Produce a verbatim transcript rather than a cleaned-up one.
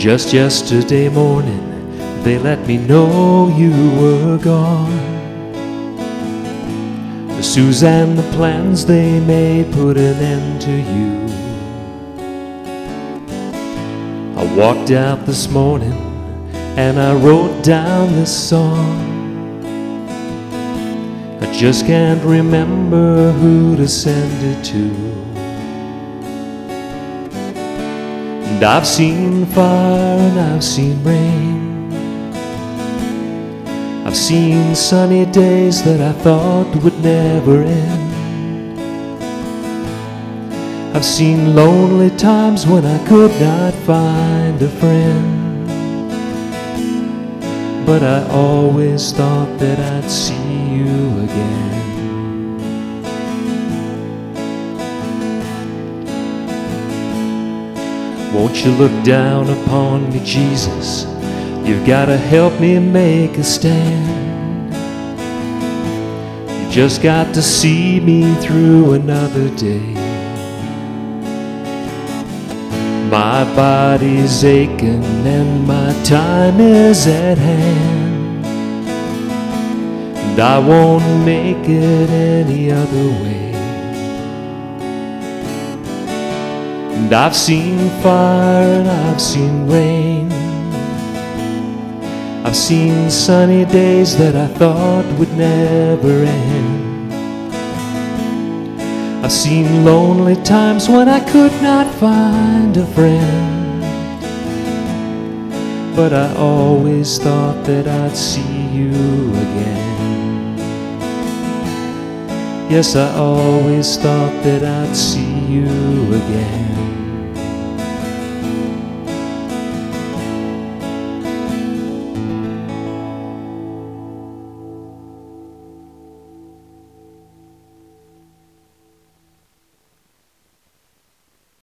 Just yesterday morning, they let me know you were gone. The Suzanne, the plans they made put an end to you. I walked out this morning and I wrote down this song. I just can't remember who to send it to. And I've seen fire and I've seen rain. I've seen sunny days that I thought would never end. I've seen lonely times when I could not find a friend. But I always thought that I'd see you again. Won't you look down upon me, Jesus? You've got to help me make a stand. You just got to see me through another day. My body's aching and my time is at hand, and I won't make it any other way. And I've seen fire and I've seen rain. I've seen sunny days that I thought would never end. I've seen lonely times when I could not find a friend. But I always thought that I'd see you again. Yes, I always thought that I'd see you again.